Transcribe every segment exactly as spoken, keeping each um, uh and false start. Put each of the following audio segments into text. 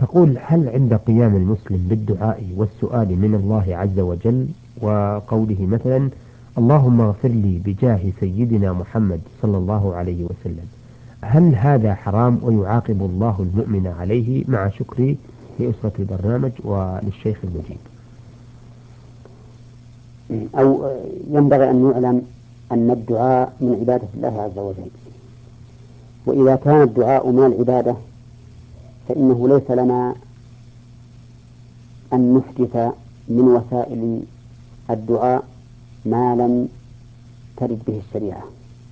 تقول: هل عند قيام المسلم بالدعاء والسؤال من الله عز وجل وقوله مثلا: اللهم اغفر لي بجاه سيدنا محمد صلى الله عليه وسلم، هل هذا حرام ويعاقب الله المؤمن عليه؟ مع شكري لأسرة البرنامج وللشيخ المجيب. أو ينبغي أن يعلم أن الدعاء من عبادة الله عز وجل، وإذا كان الدعاء من العبادة فإنه ليس لنا أن نحدث من وسائل الدعاء ما لم ترد به الشريعة.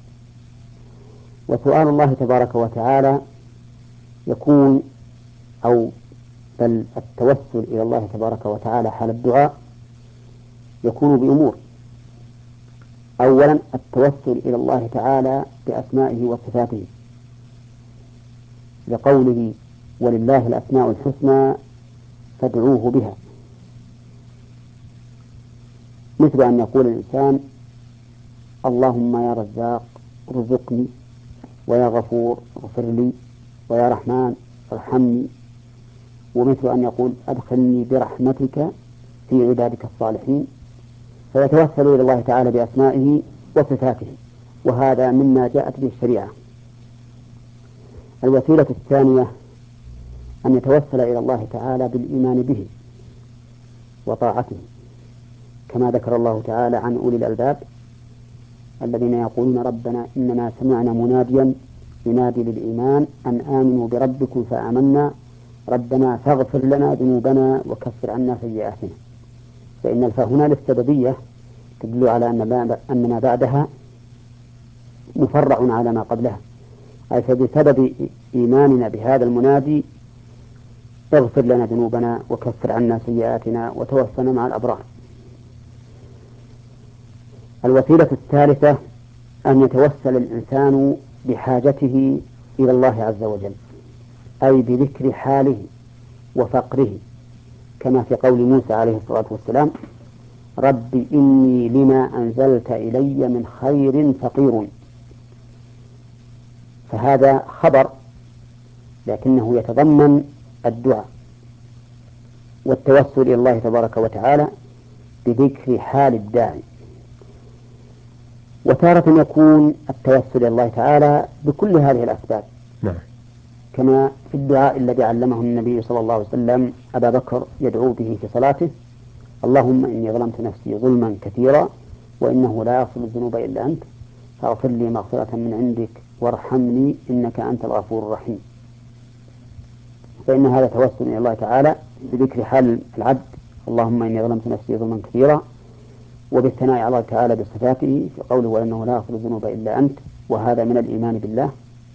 وسؤال الله تبارك وتعالى يكون أو بل التوسل إلى الله تبارك وتعالى حال الدعاء يكون بأمور: أولا التوسل إلى الله تعالى بأسمائه وصفاته، لقوله: ولله الأسماء الحسنى فادعوه بها، مثل أن يقول الإنسان: اللهم يا رزاق ارزقني، ويا غفور اغفر لي، ويا رحمن ارحمني، ومثل أن يقول: أدخلني برحمتك في عبادك الصالحين، فيتوسل إلى الله تعالى بأسمائه وصفاته، وهذا مما جاءت به الشريعة. الوسيلة الثانية أن يتوسل إلى الله تعالى بالإيمان به وطاعته، كما ذكر الله تعالى عن أولي الألباب الذين يقولون: ربنا إننا سمعنا مناديا ينادي للإيمان أن آمنوا بربكم فآمنا ربنا فاغفر لنا ذنوبنا وكفر عنا سيئاتنا. فإن الفاء هنا للسببية تدل على أن ما بعدها مفرع على ما قبلها، أي فبسبب إيماننا بهذا المنادي اغفر لنا ذنوبنا وكفر عنا سيئاتنا وتوفنا مع الأبرار. الوسيلة الثالثة أن يتوسل الإنسان بحاجته إلى الله عز وجل، أي بذكر حاله وفقره، كما في قول موسى عليه الصلاة والسلام: رب إني لما أنزلت إلي من خير فقير. فهذا خبر لكنه يتضمن الدعاء والتوسل إلى الله تبارك وتعالى بذكر حال الداعي. وتارة يكون التوسل إلى الله تعالى بكل هذه الأسباب، نعم. كما في الدعاء الذي علمه النبي صلى الله عليه وسلم أبا بكر يدعو به في صلاته: اللهم إني ظلمت نفسي ظلما كثيرا وإنه لا يغفر الذنوب إلا أنت فاغفر لي مغفرة من عندك وارحمني إنك أنت الغفور الرحيم. فإن هذا توسل إلى الله تعالى بذكر حال العبد: اللهم إني ظلمت نفسي ظلما كثيرا، وبالثناء على الله تعالى بصفاته في قوله: وإنه لا يغفر الذنوب إلا أنت، وهذا من الإيمان بالله،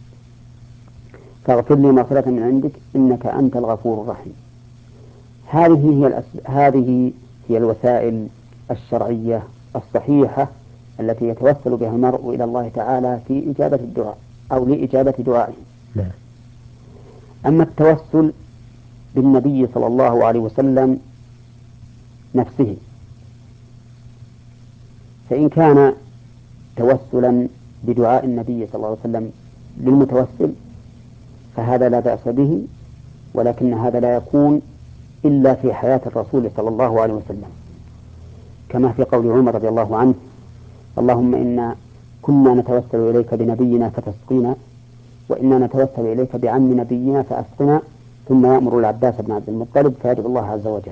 فاغفر لي مغفرة من عندك إنك أنت الغفور الرحيم. هذه هي الأسب... هذه هي الوسائل الشرعية الصحيحة التي يتوسل بها المرء إلى الله تعالى في إجابة الدعاء أو لإجابة دعائه. نعم. أما التوسل بالنبي صلى الله عليه وسلم نفسه، فإن كان توسلا بدعاء النبي صلى الله عليه وسلم للمتوسل فهذا لا بأس به، ولكن هذا لا يكون إلا في حياة الرسول صلى الله عليه وسلم، كما في قول عمر رضي الله عنه: اللهم إنا كنا نتوسل إليك بنبينا فتسقينا، وإنا نتوسل إليك بعم نبينا فأسقنا، ثم يأمر العباس بن عبد المطلب فيدعو الله عز وجل.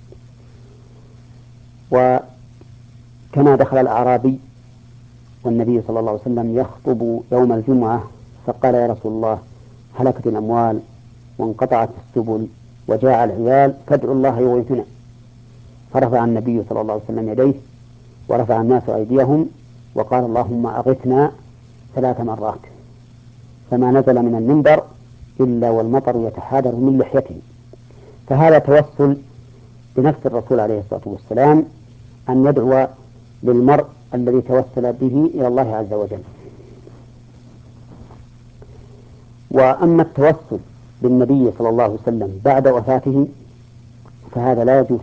وكما دخل الأعرابي والنبي صلى الله عليه وسلم يخطب يوم الجمعة فقال: يا رسول الله هلكت الأموال وانقطعت السبل وجاء العيال فادعوا الله يغيثنا. فرفع النبي صلى الله عليه وسلم يديه ورفع الناس أيديهم وقال: اللهم أغثنا ثلاث مرات، فما نزل من المنبر إلا والمطر يتحادر من لحيته. فهذا توسل بنفس الرسول عليه الصلاة والسلام أن يدعو للمرء الذي توسل به إلى الله عز وجل. وأما التوسل بالنبي صلى الله عليه وسلم بعد وفاته فهذا لا يجوز،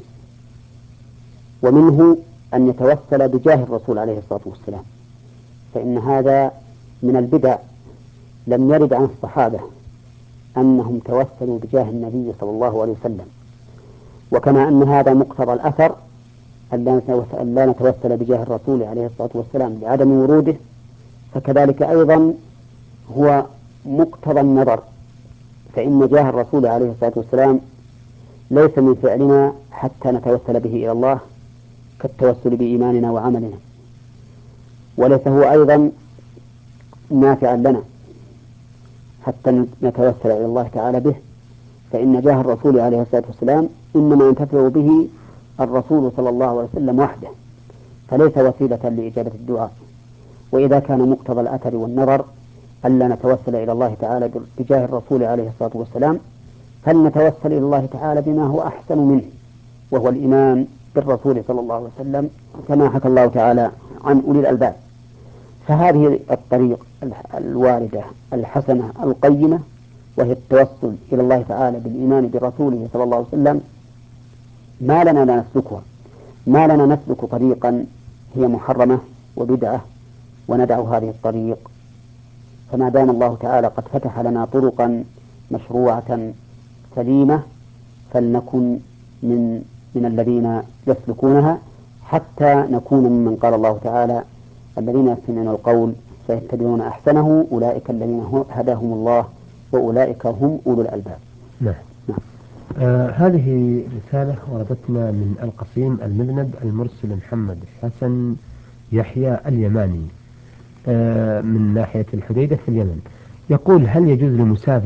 ومنه أن يتوسل بجاه الرسول عليه الصلاة والسلام، فإن هذا من البدع لم يرد عن الصحابة أنهم توسلوا بجاه النبي صلى الله عليه وسلم، وكما أن هذا مقتضى الأثر أن لا نتوسل بجاه الرسول عليه الصلاة والسلام لعدم وروده، فكذلك أيضا هو مقتضى النظر، فإن جاه الرسول عليه الصلاة والسلام ليس من فعلنا حتى نتوسل به إلى الله كالتوسل بإيماننا وعملنا، وليس هو أيضا نافعا لنا حتى نتوسل إلى الله تعالى به، فإن جاه الرسول عليه الصلاة والسلام إنما ينتفع به الرسول صلى الله عليه وسلم وحده، فليس وسيلة لإجابة الدعاء. وإذا كان مقتضى الأثر والنظر ألا نتوسل إلى الله تعالى بجاه الرسول عليه الصلاة والسلام، فلنتوسل إلى الله تعالى بما هو أحسن منه، وهو الإيمان بالرسول صلى الله عليه وسلم، كما حكى الله تعالى عن أولي الألباب. فهذه الطريق الواردة الحسنة القيمة، وهي التوسل إلى الله تعالى بالإيمان برسوله صلى الله عليه وسلم، ما لنا لا نسلكها، ما لنا نسلك طريقا هي محرمة وبدعة وندع هذه الطريق، فما دام الله تعالى قد فتح لنا طرقا مشروعة سليمة فلنكن من من الذين يسلكونها، حتى نكون ممن قال الله تعالى: الذين يستمعون القول فيتبعون أحسنه أولئك الذين هداهم الله وأولئك هم أولو الألباب. نعم. نعم. آه هذه رسالة وردتنا من القصيم المذنب المرسل محمد حسن يحيى اليماني آه من ناحية الحديدة في اليمن. يقول: هل يجوز لمسافر